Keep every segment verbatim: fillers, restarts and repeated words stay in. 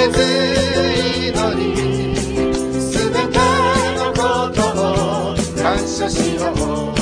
えず祈り、すべてのことを感謝しよう。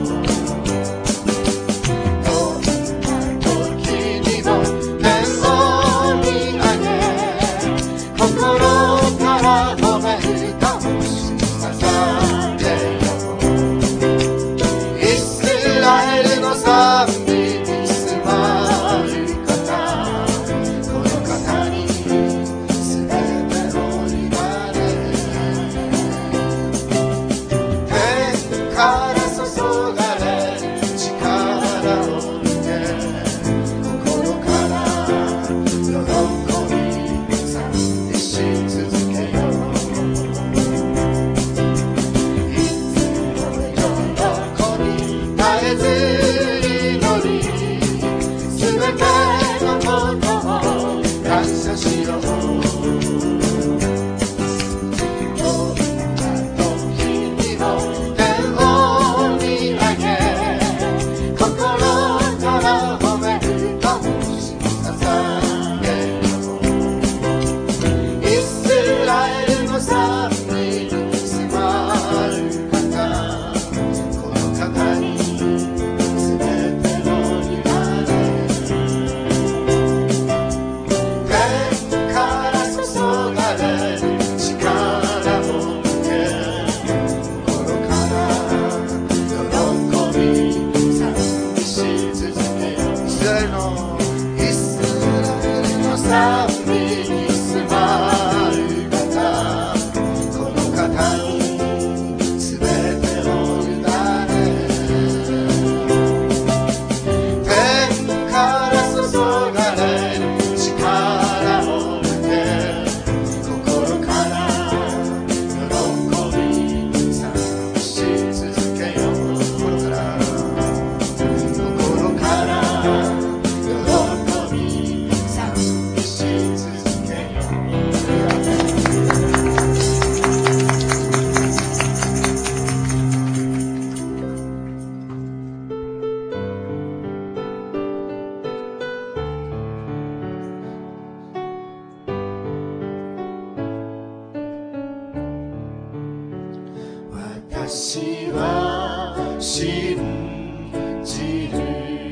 私は信じる、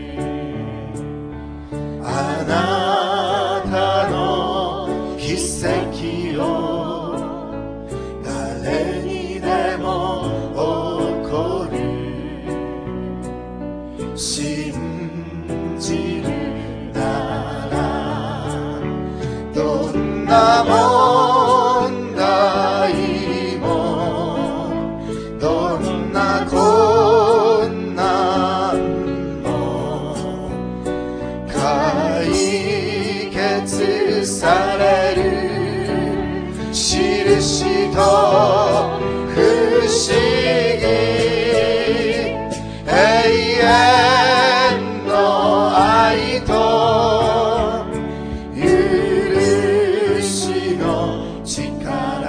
あなたの奇跡を誰にでも起こる、信じるならどんな問題もどんな困難も解決される、印と不思議永遠の愛と許しの力、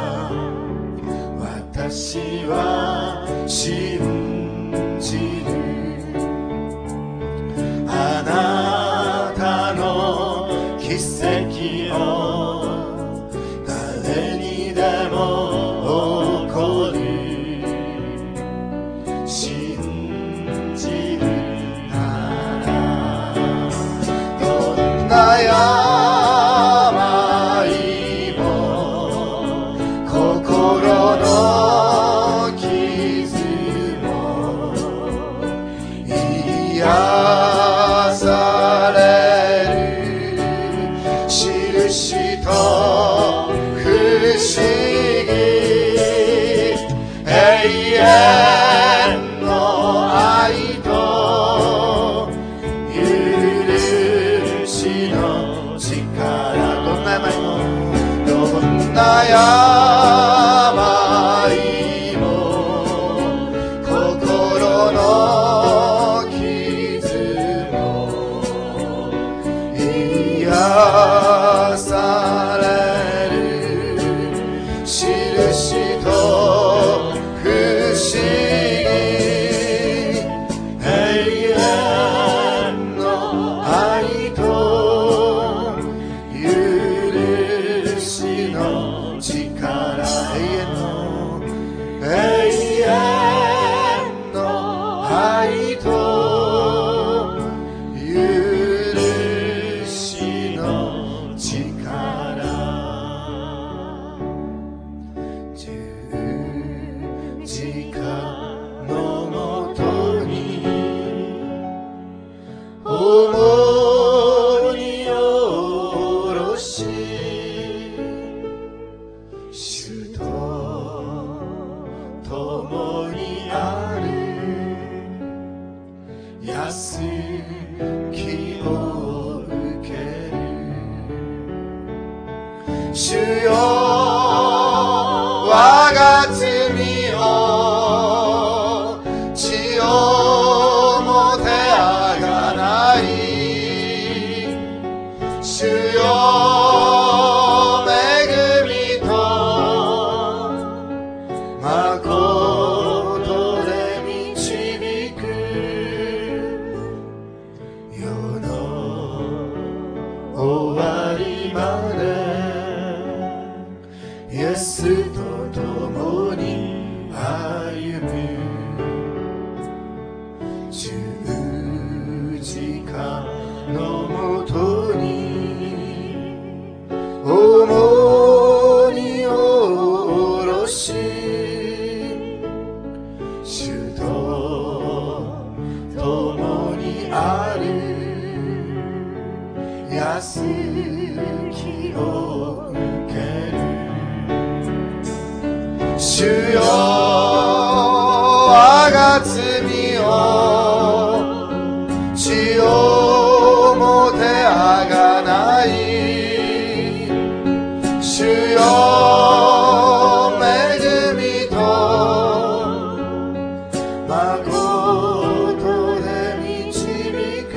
私は信じる、あなたの奇跡を誰にでも起こる、信じるならどんな病も心の傷も癒される、印と不思議永遠の愛と許しの力、どんな病もどんな病も心の傷も癒される、印と不思議永遠の愛と許主よ我が罪を血をもてあがない主よ恵みと誠で導く世の終わりまでイエスと共に歩む十字架のもとに重荷を下ろし主と共にある安きを受ける主よ我が罪を血をもてあがない主よ恵みと誠で導く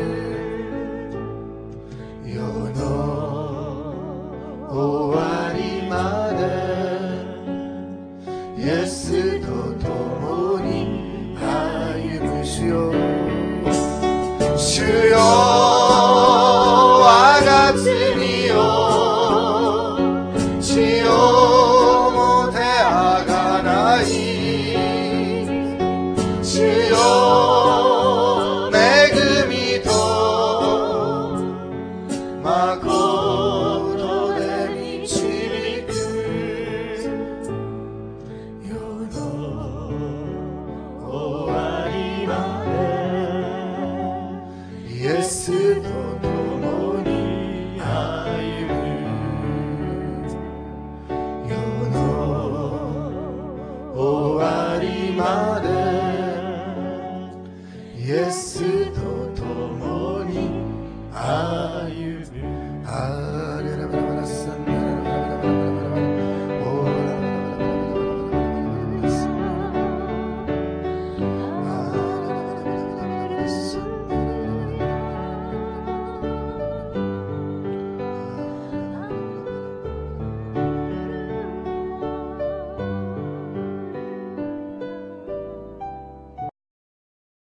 世の終わりまでイエスと共に歩む主よ主よ我が罪を血をもてあがない主よ恵みと誠